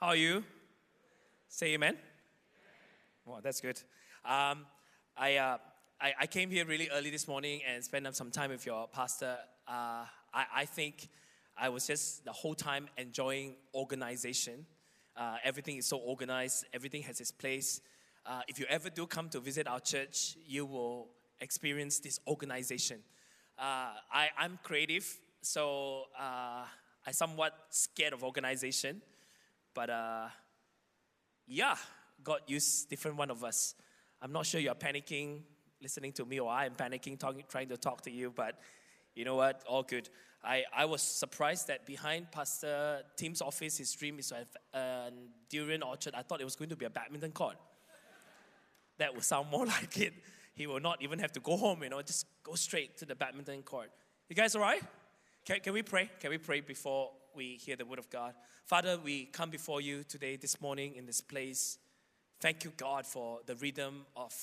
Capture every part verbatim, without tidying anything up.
How are you? Say amen. Wow, that's good. Um, I, uh, I I came here really early this morning and spent some time with your pastor. Uh, I, I think I was just the whole time enjoying organization. Uh, everything is so organized. Everything has its place. Uh, if you ever do come to visit our church, you will experience this organization. Uh, I, I'm creative, so uh, I'm somewhat scared of organization. But uh, yeah, God used different one of us. I'm not sure you're panicking, listening to me, or I am panicking, talking, trying to talk to you. But you know what? All good. I, I was surprised that behind Pastor Tim's office, his dream is to have a durian orchard. I thought it was going to be a badminton court. That would sound more like it. He will not even have to go home, you know, just go straight to the badminton court. You guys all right? Can, can we pray? Can we pray before we hear the word of God? Father, we come before you today, this morning, in this place. Thank you, God, for the rhythm of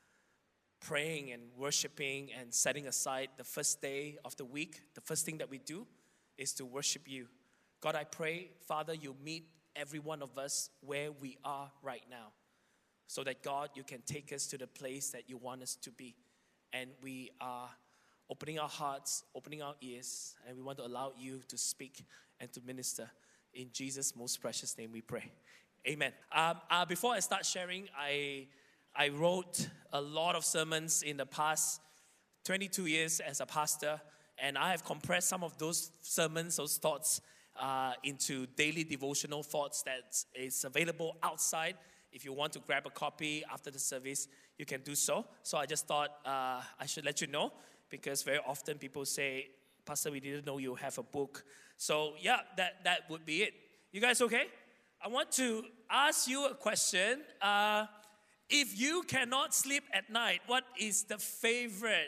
praying and worshiping and setting aside the first day of the week. The first thing that we do is to worship you. God, I pray, Father, you meet every one of us where we are right now, so that, God, you can take us to the place that you want us to be. And we are opening our hearts, opening our ears, and we want to allow you to speak and to minister. In Jesus' most precious name we pray. Amen. Um, uh, before I start sharing, I I wrote a lot of sermons in the past twenty-two years as a pastor, and I have compressed some of those sermons, those thoughts, uh, into daily devotional thoughts that is available outside. If you want to grab a copy after the service, you can do so. So I just thought uh, I should let you know, because very often people say, Pastor, we didn't know you have a book. So yeah, that, that would be it. You guys okay? I want to ask you a question. Uh, if you cannot sleep at night, what is the favorite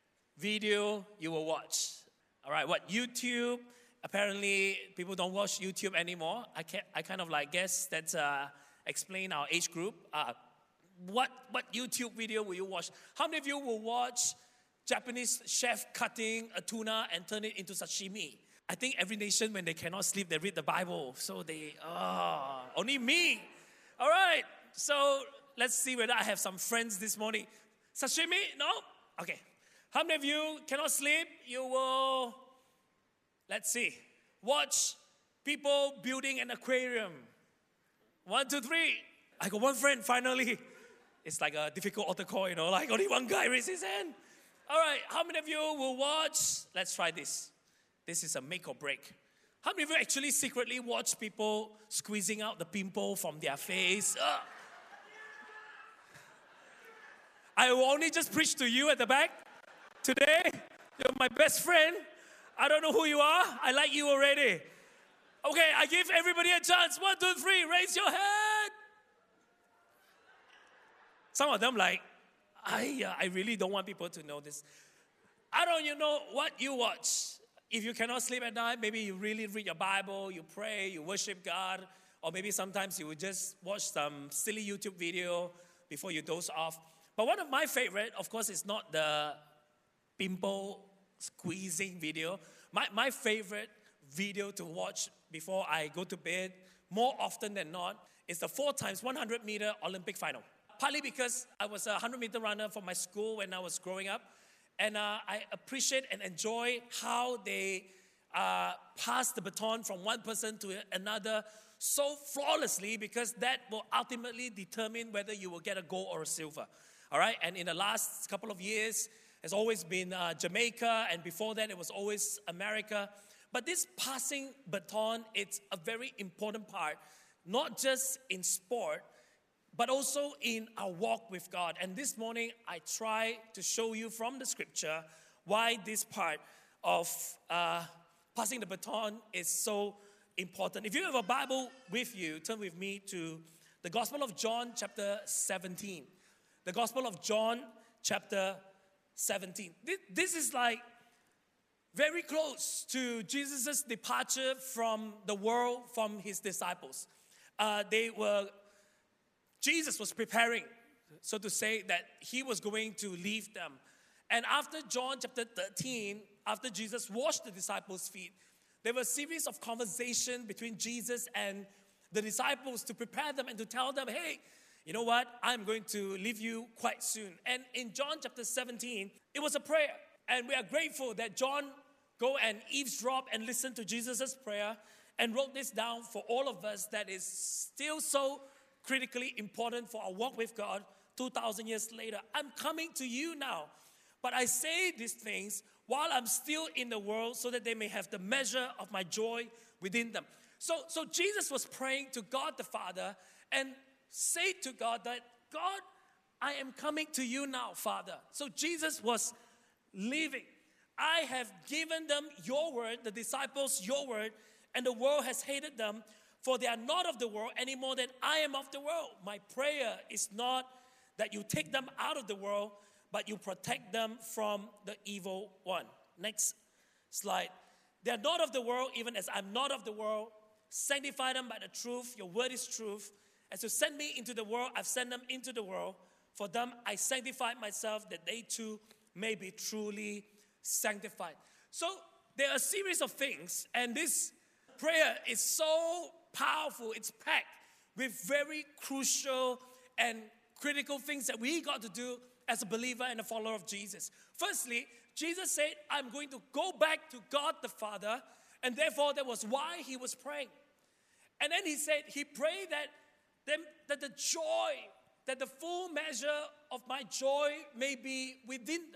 video you will watch? All right, what, YouTube? Apparently, people don't watch YouTube anymore. I can I kind of like guess that's uh, explain our age group. Uh, what what YouTube video will you watch? How many of you will watch Japanese chef cutting a tuna and turn it into sashimi? I think every nation, when they cannot sleep, they read the Bible. So they, oh, only me. All right, so let's see whether I have some friends this morning. Sashimi? No? Okay. How many of you cannot sleep? You will, let's see, watch people building an aquarium. One, two, three. I got one friend, finally. It's like a difficult altar call, you know, like only one guy raised his hand. All right, how many of you will watch? Let's try this. This is a make or break. How many of you actually secretly watch people squeezing out the pimple from their face? Uh. I will only just preach to you at the back today. You're my best friend. I don't know who you are. I like you already. Okay, I give everybody a chance. One, two, three, raise your hand. Some of them like, I, uh, I really don't want people to know this. I don't you know what you watch. If you cannot sleep at night, maybe you really read your Bible, you pray, you worship God, or maybe sometimes you would just watch some silly YouTube video before you doze off. But one of my favorite, of course, is not the pimple squeezing video. My, my favorite video to watch before I go to bed, more often than not, is the four times one hundred meter Olympic final. Partly because I was a one hundred meter runner for my school when I was growing up. And uh, I appreciate and enjoy how they uh, pass the baton from one person to another so flawlessly, because that will ultimately determine whether you will get a gold or a silver. All right? And in the last couple of years, it's always been uh, Jamaica, and before that, it was always America. But this passing baton, it's a very important part, not just in sport, but also in our walk with God. And this morning, I try to show you from the scripture why this part of uh, passing the baton is so important. If you have a Bible with you, turn with me to the Gospel of John, chapter seventeen. The Gospel of John, chapter seventeen. This is like very close to Jesus' departure from the world, from his disciples. Uh, they were Jesus was preparing, so to say, that he was going to leave them. And after John chapter thirteen, after Jesus washed the disciples' feet, there was a series of conversation between Jesus and the disciples to prepare them and to tell them, hey, you know what? I'm going to leave you quite soon. And in John chapter seventeen, it was a prayer. And we are grateful that John go and eavesdrop and listen to Jesus' prayer and wrote this down for all of us that is still so critically important for our walk with God two thousand years later. I'm coming to you now, but I say these things while I'm still in the world so that they may have the measure of my joy within them. So, so Jesus was praying to God the Father and say to God that, God, I am coming to you now, Father. So Jesus was leaving. I have given them your word, the disciples your word, and the world has hated them, for they are not of the world any more than I am of the world. My prayer is not that you take them out of the world, but you protect them from the evil one. Next slide. They are not of the world, even as I'm not of the world. Sanctify them by the truth. Your word is truth. As you send me into the world, I've sent them into the world. For them, I sanctify myself, that they too may be truly sanctified. So there are a series of things, and this prayer is so powerful. It's packed with very crucial and critical things that we got to do as a believer and a follower of Jesus. Firstly, Jesus said, I'm going to go back to God the Father, and therefore that was why he was praying. And then he said, he prayed that, them, that the joy, that the full measure of my joy may be within them.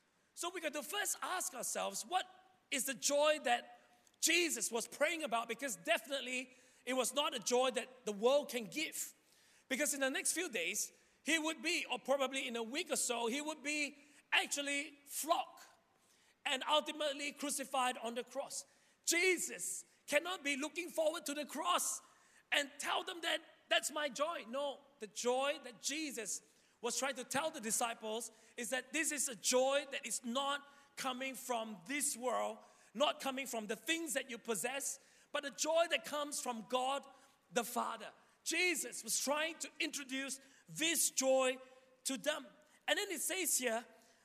So we got to first ask ourselves, what is the joy that Jesus was praying about? Because definitely it was not a joy that the world can give. Because in the next few days, he would be, or probably in a week or so, he would be actually flogged and ultimately crucified on the cross. Jesus cannot be looking forward to the cross and tell them that that's my joy. No, the joy that Jesus was trying to tell the disciples is that this is a joy that is not coming from this world, not coming from the things that you possess, but a joy that comes from God the Father. Jesus was trying to introduce this joy to them. And then it says here,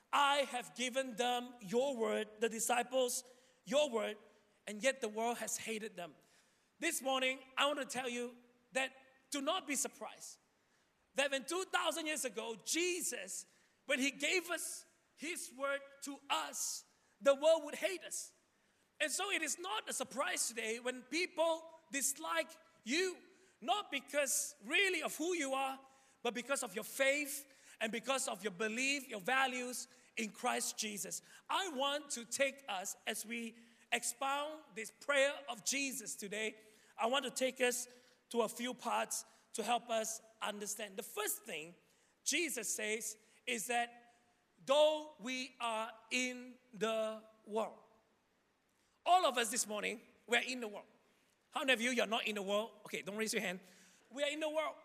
I have given them your word, the disciples, your word, and yet the world has hated them. This morning, I want to tell you that do not be surprised that when two thousand years ago, Jesus, when he gave us his word to us, the world would hate us. And so it is not a surprise today when people dislike you, not because really of who you are, but because of your faith and because of your belief, your values in Christ Jesus. I want to take us, as we expound this prayer of Jesus today, I want to take us to a few parts to help us understand. The first thing Jesus says is that though we are in the world, all of us this morning, we're in the world. How many of you, you're not in the world? Okay, don't raise your hand. We are in the world.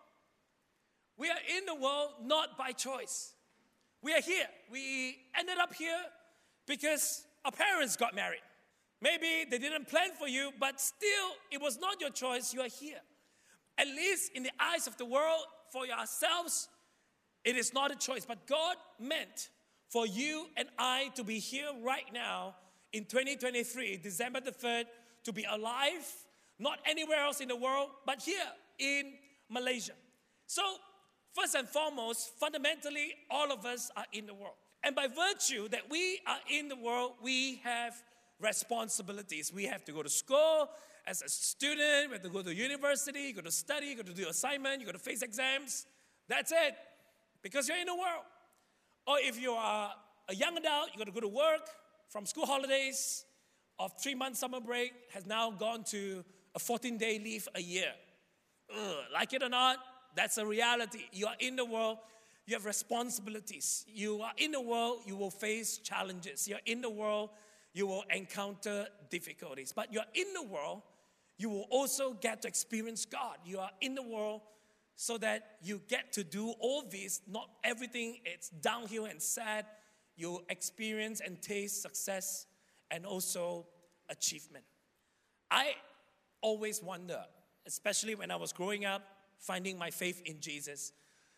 We are in the world not by choice. We are here. We ended up here because our parents got married. Maybe they didn't plan for you, but still, it was not your choice. You are here. At least in the eyes of the world, for yourselves, it is not a choice. But God meant for you and I to be here right now in twenty twenty-three, December the third, to be alive, not anywhere else in the world, but here in Malaysia. So, first and foremost, fundamentally, all of us are in the world. And by virtue that we are in the world, we have responsibilities. We have to go to school as a student, we have to go to university, you got to study, you got to do assignment, you got to face exams. That's it, because you're in the world. Or if you are a young adult, you got to go to work. From school holidays of three months summer break has now gone to a fourteen-day leave a year. Ugh, like it or not, that's a reality. You are in the world, you have responsibilities. You are in the world, you will face challenges. You're in the world, you will encounter difficulties. But you're in the world, you will also get to experience God. You are in the world so that you get to do all this. Not everything, it's downhill and sad. You experience and taste success and also achievement. I always wonder, especially when I was growing up, finding my faith in Jesus.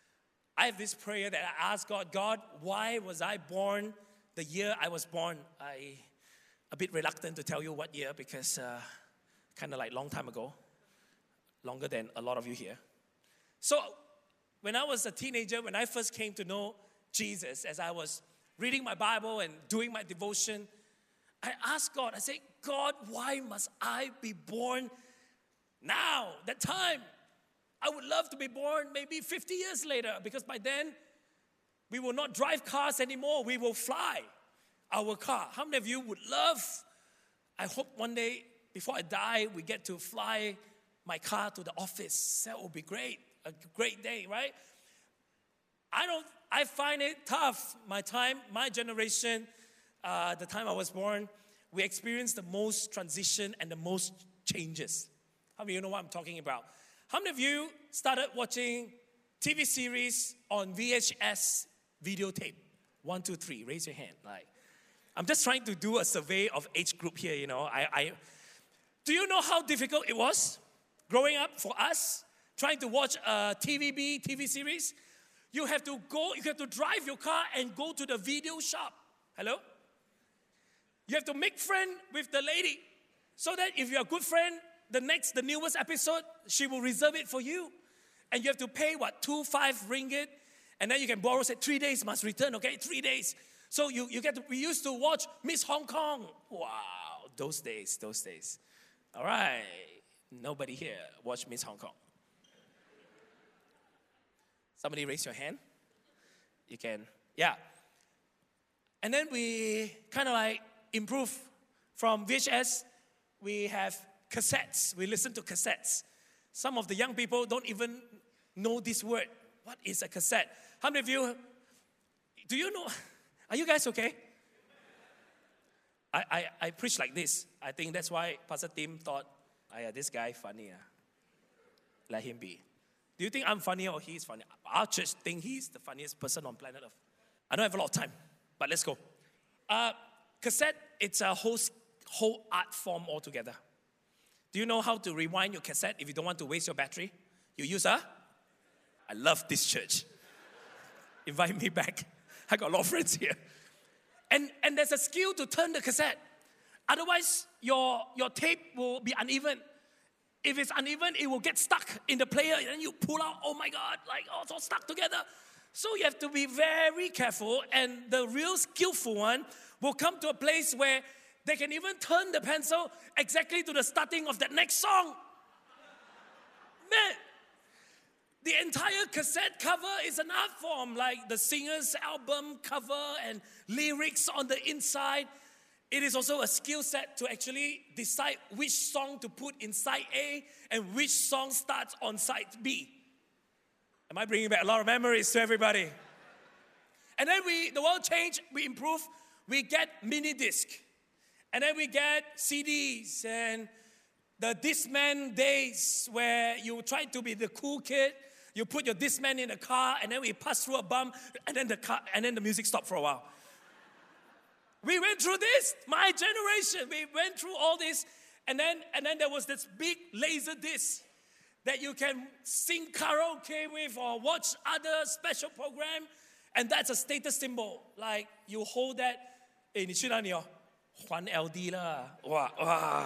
I have this prayer that I ask God, God, why was I born the year I was born? I a bit reluctant to tell you what year because uh, kind of like long time ago. longer than a lot of you here. So when I was a teenager, when I first came to know Jesus, as I was reading my Bible and doing my devotion, I asked God, I said, God, why must I be born now, that time? I would love to be born maybe fifty years later, because by then, we will not drive cars anymore. We will fly our car. How many of you would love, I hope one day, before I die, we get to fly my car to the office. That would be great. A great day, right? I don't, I find it tough. My time, my generation, uh, the time I was born, we experienced the most transition and the most changes. How many of you know what I'm talking about? How many of you started watching T V series on V H S videotape? One, two, three. Raise your hand. Like, I'm just trying to do a survey of age group here. You know, I, I. Do you know how difficult it was growing up for us trying to watch a T V B T V series? You have to go. You have to drive your car and go to the video shop. Hello. You have to make friend with the lady, so that if you're a good friend, the next, the newest episode, she will reserve it for you. And you have to pay, what, two, five ringgit? And then you can borrow, say, three days must return, okay? Three days. So you, you get to, we used to watch Miss Hong Kong. Wow, those days, those days. All right, nobody here watch Miss Hong Kong. Somebody raise your hand. You can, yeah. And then we kind of like improve from V H S. We have cassettes. We listen to cassettes. Some of the young people don't even know this word. What is a cassette? How many of you, do you know? Are you guys okay? I, I, I preach like this. I think that's why Pastor Tim thought, oh, yeah, this guy funny. Uh. Let him be. Do you think I'm funny or he's funny? Our church think he's the funniest person on planet Earth. I don't have a lot of time, but let's go. Uh, cassette, it's a whole, whole art form altogether. Do you know how to rewind your cassette if you don't want to waste your battery? You use a? I love this church. Invite me back. I got a lot of friends here. And, and there's a skill to turn the cassette. Otherwise, your, your tape will be uneven. If it's uneven, it will get stuck in the player. And then you pull out, oh my God, like, oh, it's all stuck together. So you have to be very careful. And the real skillful one will come to a place where they can even turn the pencil exactly to the starting of that next song. Man, the entire cassette cover is an art form, like the singer's album cover and lyrics on the inside. It is also a skill set to actually decide which song to put in side A and which song starts on side B. Am I bringing back a lot of memories to everybody? And then we, the world changed, we improve, we get mini disc. And then we get C Ds and the Discman days where you try to be the cool kid. You put your Discman in the car and then we pass through a bump and then the car, and then the music stopped for a while. We went through this, my generation. We went through all this, and then and then there was this big laser disc that you can sing karaoke with or watch other special program, and that's a status symbol. Like you hold that, eh, 你去哪里哦？还 L D 啦，哇哇！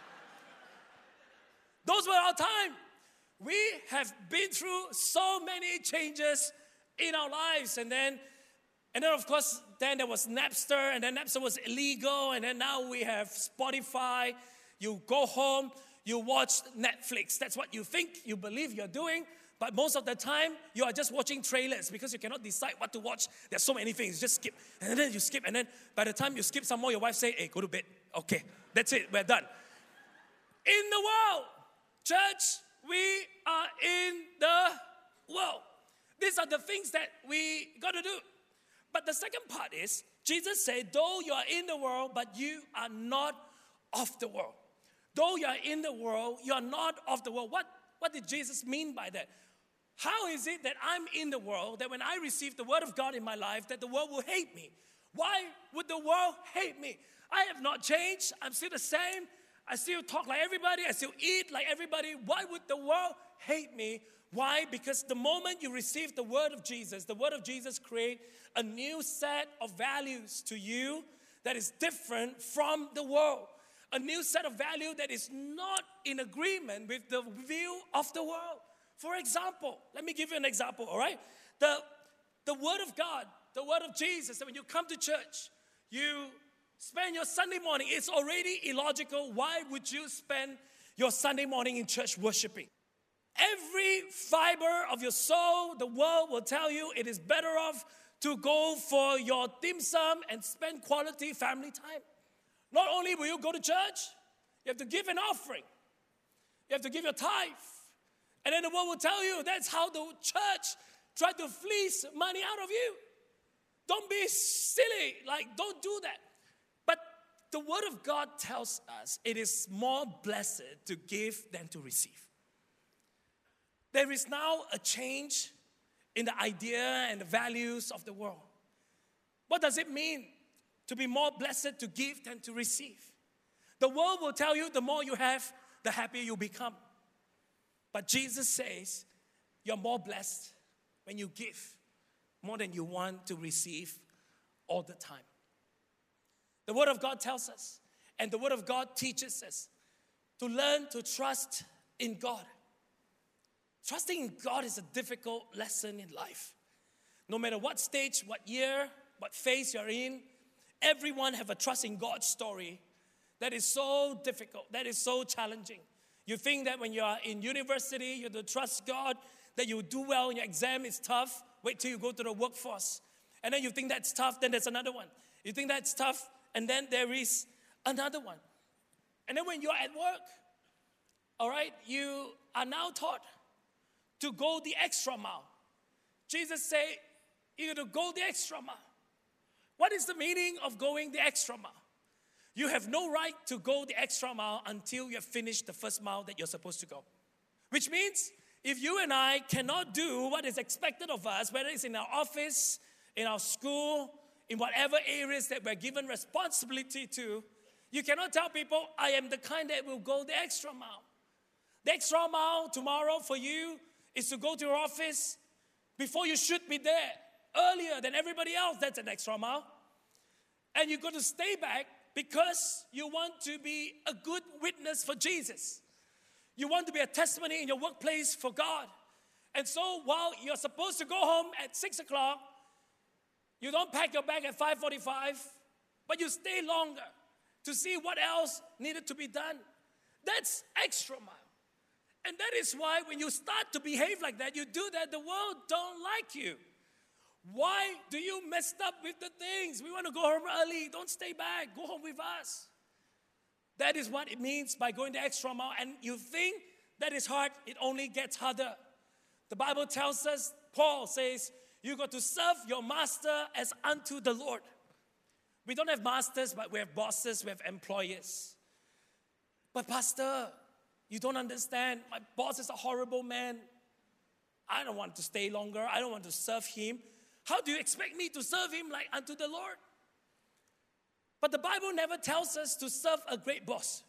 Those were our time. We have been through so many changes in our lives, and then, and then of course, then there was Napster, and then Napster was illegal, and then now we have Spotify. You go home, you watch Netflix. That's what you think, you believe you're doing, but most of the time, you are just watching trailers because you cannot decide what to watch. There's so many things, just skip, and then you skip, and then by the time you skip some more, your wife say, hey, go to bed. Okay, that's it, we're done. In the world, church, we are in the world. These are the things that we got to do. But the second part is, Jesus said, though you are in the world, but you are not of the world. Though you are in the world, you are not of the world. What, what did Jesus mean by that? How is it that I'm in the world, that when I receive the word of God in my life, that the world will hate me? Why would the world hate me? I have not changed. I'm still the same. I still talk like everybody. I still eat like everybody. Why would the world hate me? Why? Because the moment you receive the word of Jesus, the word of Jesus create a new set of values to you that is different from the world. A new set of value that is not in agreement with the view of the world. For example, let me give you an example, all right? The, the Word of God, the Word of Jesus, that when you come to church, you spend your Sunday morning, it's already illogical. Why would you spend your Sunday morning in church worshiping? Every fiber of your soul, the world will tell you it is better off to go for your dim sum and spend quality family time. Not only will you go to church, you have to give an offering. You have to give your tithe. And then the world will tell you that's how the church tried to fleece money out of you. Don't be silly. Like, don't do that. But the Word of God tells us it is more blessed to give than to receive. There is now a change in the idea and the values of the world. What does it mean to be more blessed to give than to receive? The world will tell you the more you have, the happier you become. But Jesus says you're more blessed when you give more than you want to receive all the time. The Word of God tells us, and the Word of God teaches us to learn to trust in God. Trusting in God is a difficult lesson in life. No matter what stage, what year, what phase you're in, everyone have a trust in God story that is so difficult, that is so challenging. You think that when you are in university, you have to trust God, that you do well in your exam, it's tough. Wait till you go to the workforce. And then you think that's tough, then there's another one. You think that's tough, and then there is another one. And then when you're at work, all right, you are now taught to go the extra mile. Jesus said, you got to go the extra mile. What is the meaning of going the extra mile? You have no right to go the extra mile until you have finished the first mile that you're supposed to go. Which means if you and I cannot do what is expected of us, whether it's in our office, in our school, in whatever areas that we're given responsibility to, you cannot tell people, I am the kind that will go the extra mile. The extra mile tomorrow for you is to go to your office before you should be there, earlier than everybody else. That's an extra mile. And you've got to stay back because you want to be a good witness for Jesus. You want to be a testimony in your workplace for God. And so while you're supposed to go home at six o'clock, you don't pack your bag at five forty-five, but you stay longer to see what else needed to be done. That's extra mile. And that is why when you start to behave like that, you do that, the world don't like you. Why do you mess up with the things? We want to go home early. Don't stay back. Go home with us. That is what it means by going the extra mile. And you think that is hard, it only gets harder. The Bible tells us, Paul says, you got to serve your master as unto the Lord. We don't have masters, but we have bosses, we have employers. But pastor, you don't understand. My boss is a horrible man. I don't want to stay longer. I don't want to serve him. How do you expect me to serve him like unto the Lord? But the Bible never tells us to serve a great boss.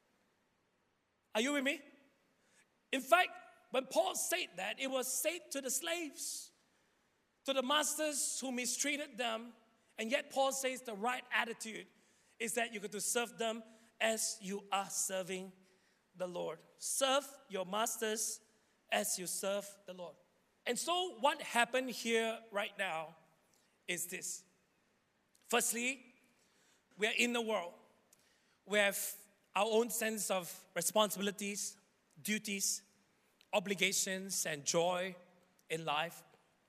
Are you with me? In fact, when Paul said that, it was said to the slaves, to the masters who mistreated them. And yet Paul says the right attitude is that you got to serve them as you are serving the Lord. Serve your masters as you serve the Lord. And so what happened here right now is this. Firstly, we are in the world. We have our own sense of responsibilities, duties, obligations, and joy in life.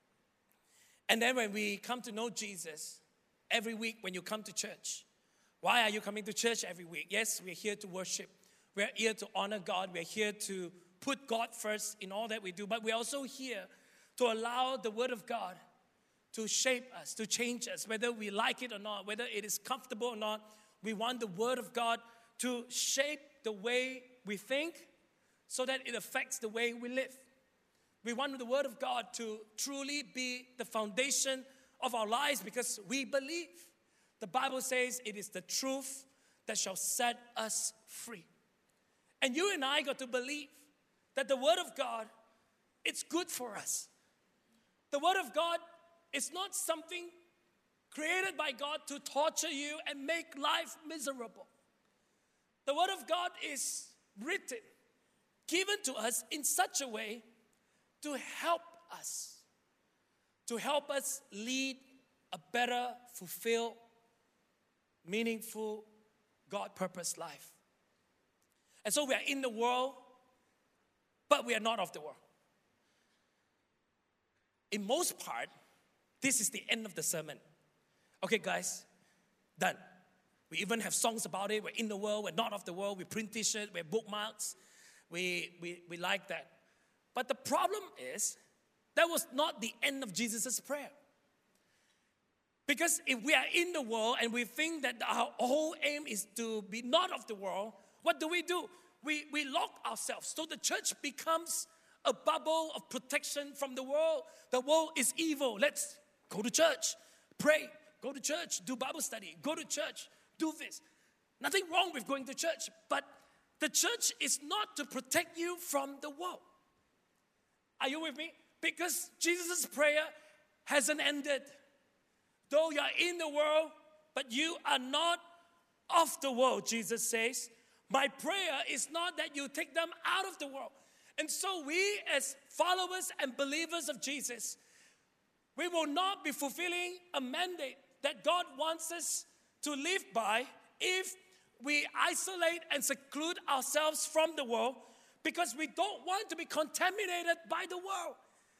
And then when we come to know Jesus, every week when you come to church, why are you coming to church every week? Yes, we're here to worship. We're here to honor God. We're here to put God first in all that we do. But we're also here to allow the Word of God to shape us, to change us, whether we like it or not, whether it is comfortable or not. We want the Word of God to shape the way we think so that it affects the way we live. We want the Word of God to truly be the foundation of our lives because we believe. The Bible says it is the truth that shall set us free. And you and I got to believe that the Word of God, it's good for us. The Word of God is not something created by God to torture you and make life miserable. The Word of God is written, given to us in such a way to help us, to help us lead a better, fulfilled, meaningful, God-purposed life. And so we are in the world, but we are not of the world. In most part, this is the end of the sermon. Okay, guys, done. We even have songs about it. We're in the world, we're not of the world. We print t-shirts, we have bookmarks. We, we, we like that. But the problem is, that was not the end of Jesus' prayer. Because if we are in the world and we think that our whole aim is to be not of the world, what do we do? We, we lock ourselves. So the church becomes a bubble of protection from the world. The world is evil. Let's go to church, pray, go to church, do Bible study, go to church, do this. Nothing wrong with going to church, but the church is not to protect you from the world. Are you with me? Because Jesus' prayer hasn't ended. Though you are in the world, but you are not of the world, Jesus says. My prayer is not that you take them out of the world. And so we as followers and believers of Jesus, we will not be fulfilling a mandate that God wants us to live by if we isolate and seclude ourselves from the world because we don't want to be contaminated by the world.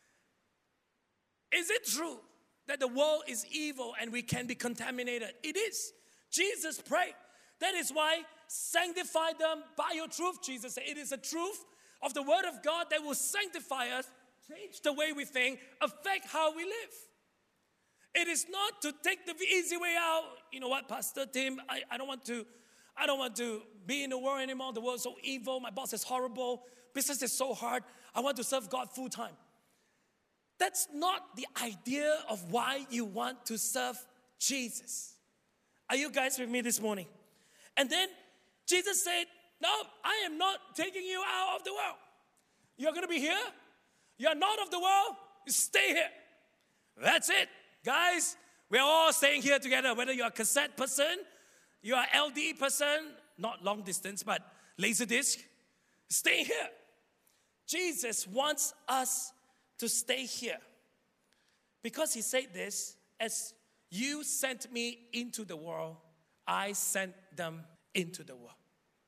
Is it true that the world is evil and we can be contaminated? It is. Jesus prayed. That is why sanctify them by your truth, Jesus said. It is the truth of the Word of God that will sanctify us, change the way we think, affect how we live. It is not to take the easy way out. You know what, Pastor Tim, I, I don't want to, I don't want to be in the world anymore. The world is so evil. My boss is horrible. Business is so hard. I want to serve God full time. That's not the idea of why you want to serve Jesus. Are you guys with me this morning? And then Jesus said, no, I am not taking you out of the world. You're going to be here. You're not of the world. You stay here. That's it. Guys, we're all staying here together. Whether you're a cassette person, you're an L D person, not long distance, but laser disc, stay here. Jesus wants us to stay here. Because he said this, as you sent me into the world, I sent them into the world.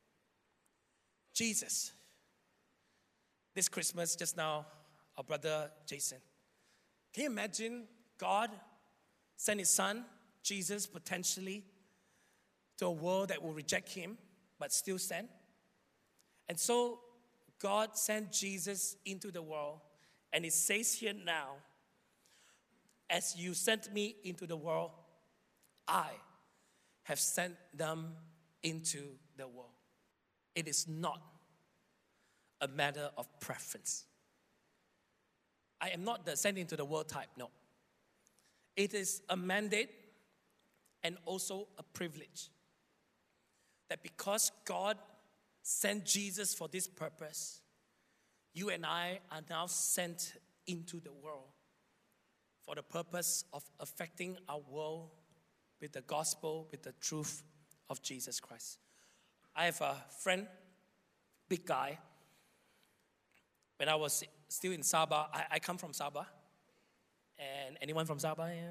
Jesus. This Christmas, just now, our brother Jason. Can you imagine God sent his son, Jesus, potentially, to a world that will reject him, but still stand? And so, God sent Jesus into the world, and it says here now, as you sent me into the world, I have sent them into the world. It is not a matter of preference. I am not the sent into the world type, no. It is a mandate and also a privilege. That because God sent Jesus for this purpose, you and I are now sent into the world for the purpose of affecting our world with the gospel, with the truth of Jesus Christ. I have a friend, big guy. When I was still in Sabah, I, I come from Sabah. And anyone from Sabah? Yeah.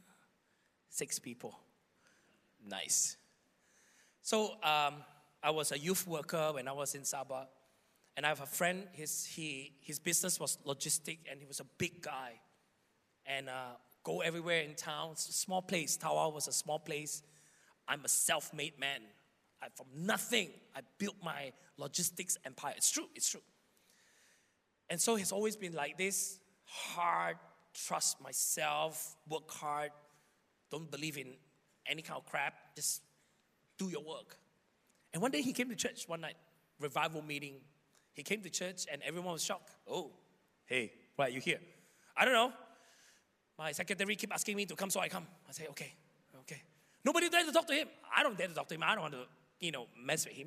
Six people. Nice. So um, I was a youth worker when I was in Sabah. And I have a friend, his, he, his business was logistic, and he was a big guy. And uh, go everywhere in town. It's a small place. Tawau was a small place. I'm a self-made man. I, from nothing, I built my logistics empire. It's true, it's true. And so he's always been like this, hard, trust myself, work hard, don't believe in any kind of crap, just do your work. And one day he came to church one night, revival meeting. He came to church and everyone was shocked. Oh, hey, why are you here? I don't know. My secretary keep asking me to come, so I come. I say, okay, okay. Nobody dared to talk to him. I don't dare to talk to him. I don't want to, you know, mess with him.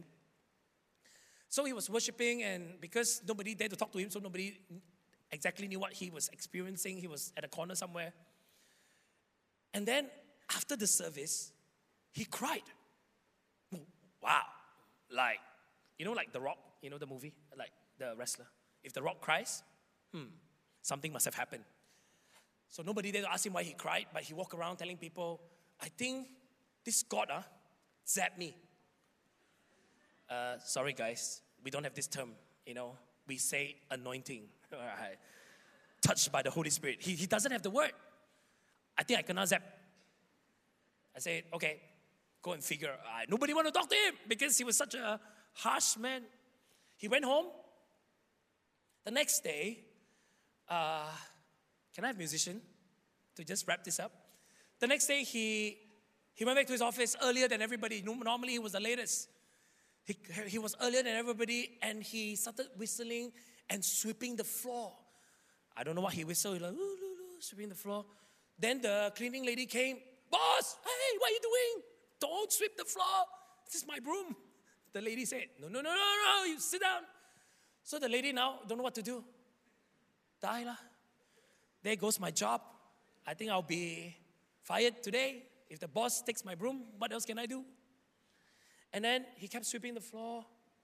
So he was worshiping, and because nobody dared to talk to him, so nobody exactly knew what he was experiencing. He was at a corner somewhere. And then after the service, he cried. Wow. like, you know, like The Rock, you know the movie, like the wrestler. If The Rock cries, hmm, something must have happened. So nobody there to ask him why he cried, but he walked around telling people, I think this God uh, zapped me. Uh, sorry guys, we don't have this term, you know. We say anointing, right? Touched by the Holy Spirit. He, he doesn't have the word. I think I cannot zap. I said, okay, go and figure. Uh, nobody want to talk to him because he was such a harsh man. He went home. The next day, uh, can I have a musician to just wrap this up? The next day, he, he went back to his office earlier than everybody. Normally, he was the latest. He, he was earlier than everybody, and he started whistling and sweeping the floor. I don't know what he whistled. He was like, ooh, ooh, ooh, sweeping the floor. Then the cleaning lady came. Boss, hey, what are you doing? Don't sweep the floor. This is my broom. The lady said, no, no, no, no, no, you sit down. So the lady now don't know what to do. Die lah. There goes my job. I think I'll be fired today. If the boss takes my broom, what else can I do? And then he kept sweeping the floor.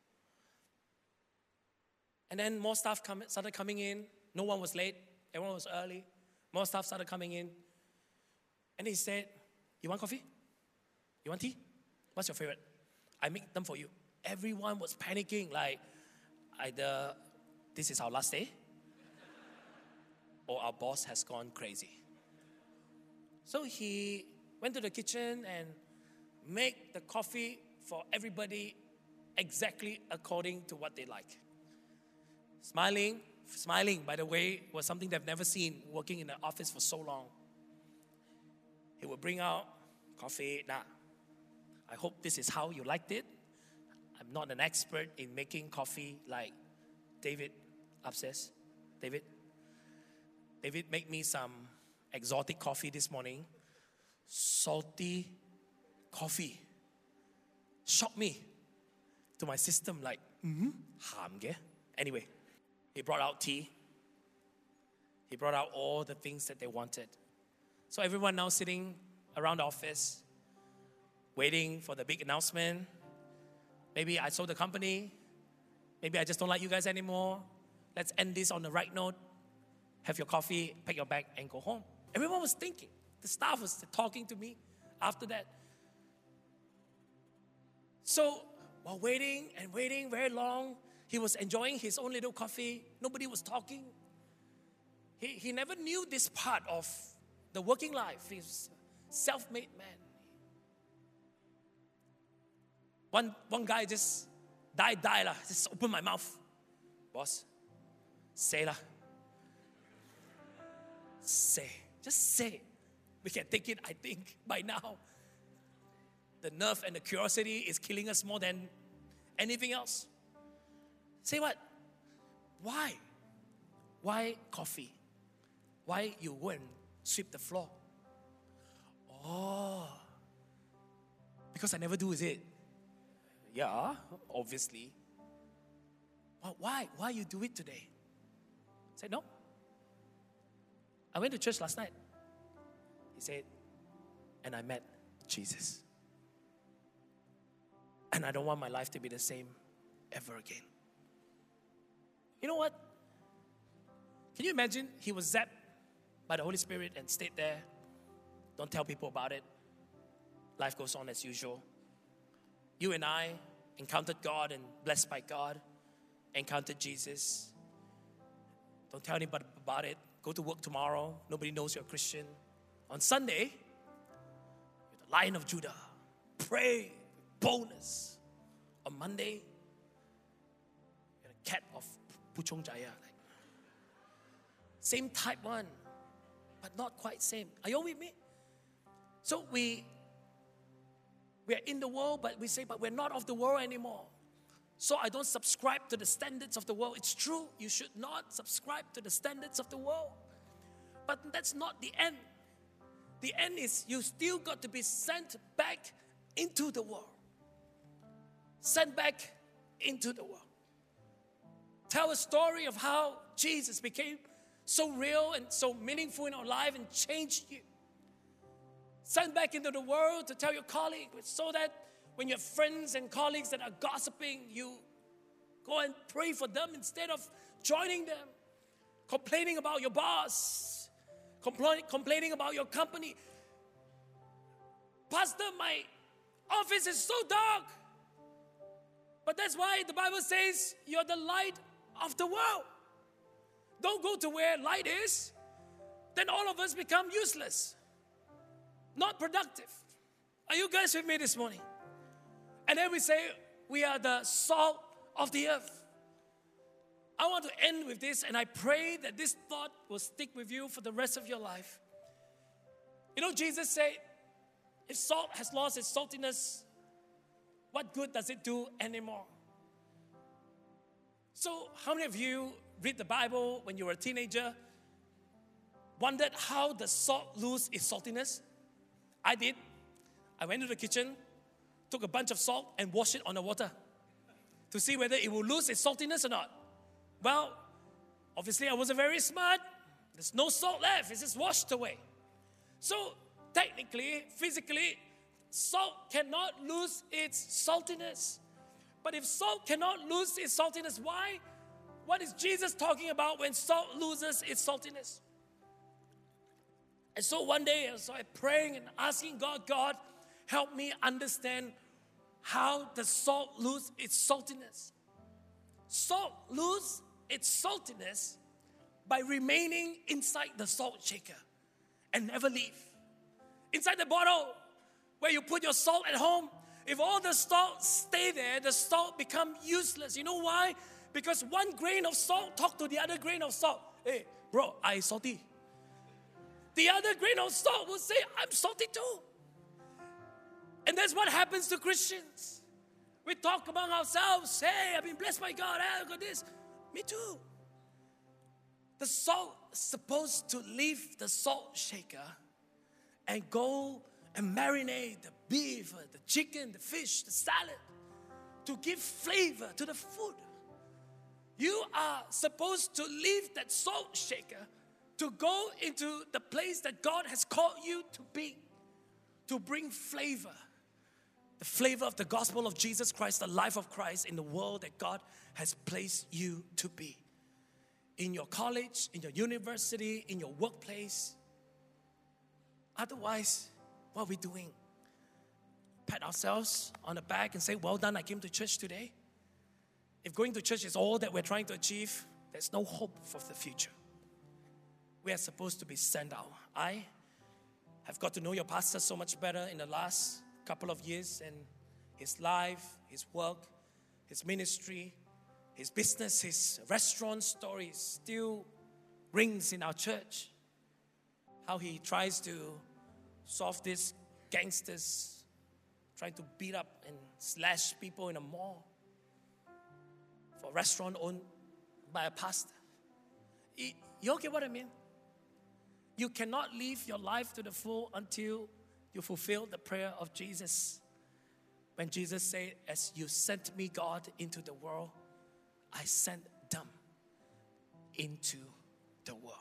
And then more staff come, started coming in. No one was late. Everyone was early. More staff started coming in. And he said, you want coffee? You want tea? What's your favorite? I make them for you. Everyone was panicking, like either this is our last day or our boss has gone crazy. So he went to the kitchen and made the coffee for everybody exactly according to what they like. Smiling, smiling, by the way, was something they've never seen working in the office for so long. He would bring out coffee. Nah, I hope this is how you liked it. I'm not an expert in making coffee like David upstairs. David? David made me some exotic coffee this morning. Salty coffee. Shocked me to my system like, mm-hmm, ham ge. Anyway, he brought out tea. He brought out all the things that they wanted. So everyone now sitting around the office, waiting for the big announcement. Maybe I sold the company. Maybe I just don't like you guys anymore. Let's end this on the right note. Have your coffee, pack your bag, and go home. Everyone was thinking. The staff was talking to me after that. So while waiting and waiting very long, he was enjoying his own little coffee. Nobody was talking. He, he never knew this part of the working life. He's a self-made man. One, one guy just die, die lah. Just open my mouth. Boss, say lah. Say. Just say. We can take it, I think, by now. The nerve and the curiosity is killing us more than anything else. Say what? Why? Why coffee? Why you go and sweep the floor? Oh, because I never do, is it? Yeah, obviously. Well, why? Why you do it today? I said, no. I went to church last night. He said, and I met Jesus. And I don't want my life to be the same ever again. You know what? Can you imagine he was zapped by the Holy Spirit and stayed there? Don't tell people about it. Life goes on as usual. You and I encountered God and blessed by God, encountered Jesus. Don't tell anybody about it. Go to work tomorrow. Nobody knows you're a Christian. On Sunday, you're the Lion of Judah. Pray, boldness. On Monday, you're the cat of Puchong Jaya. Like, same type one, but not quite same. Are you all with me? So we, we are in the world, but we say, but we're not of the world anymore. So I don't subscribe to the standards of the world. It's true, you should not subscribe to the standards of the world. But that's not the end. The end is you still got to be sent back into the world. Sent back into the world. Tell a story of how Jesus became so real and so meaningful in our life and changed you. Sent back into the world to tell your colleague so that When you have friends and colleagues that are gossiping, you go and pray for them instead of joining them. Complaining about your boss, compl- complaining about your company. Pastor, my office is so dark. But that's why the Bible says you're the light of the world. Don't go to where light is. Then all of us become useless. Not productive. Are you guys with me this morning? And then we say we are the salt of the earth. I want to end with this, and I pray that this thought will stick with you for the rest of your life. You know, Jesus said, if salt has lost its saltiness, what good does it do anymore? So, how many of you read the Bible when you were a teenager, wondered how does salt lose its saltiness? I did. I went to the kitchen, took a bunch of salt and washed it on the water to see whether it will lose its saltiness or not. Well, obviously I wasn't very smart. There's no salt left. It's just washed away. So technically, physically, salt cannot lose its saltiness. But if salt cannot lose its saltiness, why? What is Jesus talking about when salt loses its saltiness? And so one day I started praying and asking God, God, help me understand how does salt lose its saltiness? Salt loses its saltiness by remaining inside the salt shaker and never leave. Inside the bottle where you put your salt at home, if all the salt stay there, the salt become useless. You know why? Because one grain of salt talk to the other grain of salt. Hey, bro, I salty. The other grain of salt will say, I'm salty too. And that's what happens to Christians. We talk among ourselves, hey, I've been blessed by God, hey, I got this. Me too. The salt is supposed to leave the salt shaker and go and marinate the beef, the chicken, the fish, the salad to give flavor to the food. You are supposed to leave that salt shaker to go into the place that God has called you to be, to bring flavor. The flavor of the gospel of Jesus Christ, the life of Christ in the world that God has placed you to be. In your college, in your university, in your workplace. Otherwise, what are we doing? Pat ourselves on the back and say, well done, I came to church today. If going to church is all that we're trying to achieve, there's no hope for the future. We are supposed to be sent out. I have got to know your pastor so much better in the last couple of years, and his life, his work, his ministry, his business, his restaurant story still rings in our church. How he tries to solve these gangsters trying to beat up and slash people in a mall for a restaurant owned by a pastor. You all get what I mean? You cannot live your life to the full until you fulfill the prayer of Jesus. When Jesus said, as you sent me, God, into the world, I sent them into the world.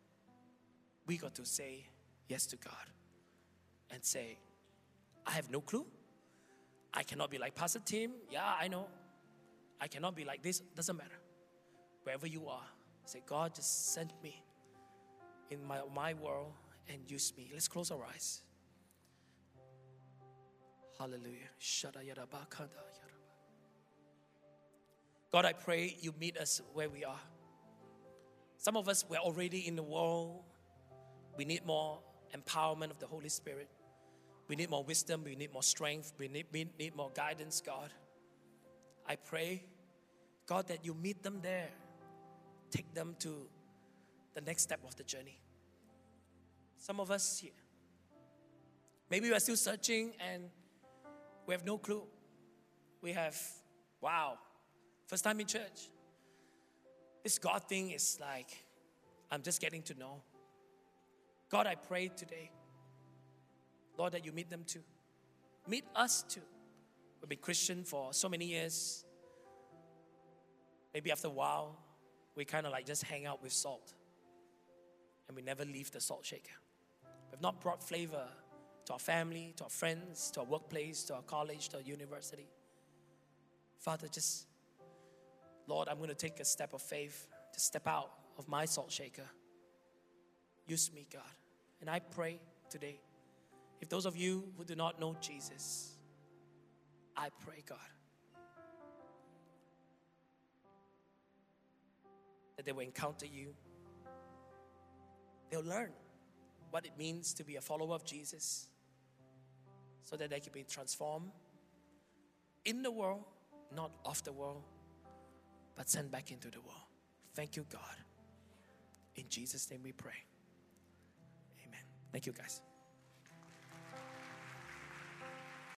We got to say yes to God and say, I have no clue. I cannot be like Pastor Tim. Yeah, I know. I cannot be like this. Doesn't matter. Wherever you are, say, God, just send me in my, my world and use me. Let's close our eyes. Hallelujah. God, I pray you meet us where we are. Some of us, we're already in the world. We need more empowerment of the Holy Spirit. We need more wisdom. We need more strength. We need, we need more guidance, God. I pray, God, that you meet them there. Take them to the next step of the journey. Some of us here, maybe we are still searching and we have no clue. We have, wow, first time in church. This God thing is like, I'm just getting to know. God, I pray today, Lord, that you meet them too. Meet us too. We've been Christian for so many years. Maybe after a while, we kind of like just hang out with salt. And we never leave the salt shaker. We've not brought flavor to our family, to our friends, to our workplace, to our college, to our university. Father, just, Lord, I'm going to take a step of faith to step out of my salt shaker. Use me, God. And I pray today, if those of you who do not know Jesus, I pray, God, that they will encounter you. They'll learn what it means to be a follower of Jesus so that they can be transformed in the world, not of the world, but sent back into the world. Thank you, God. In Jesus' name we pray. Amen. Thank you, guys.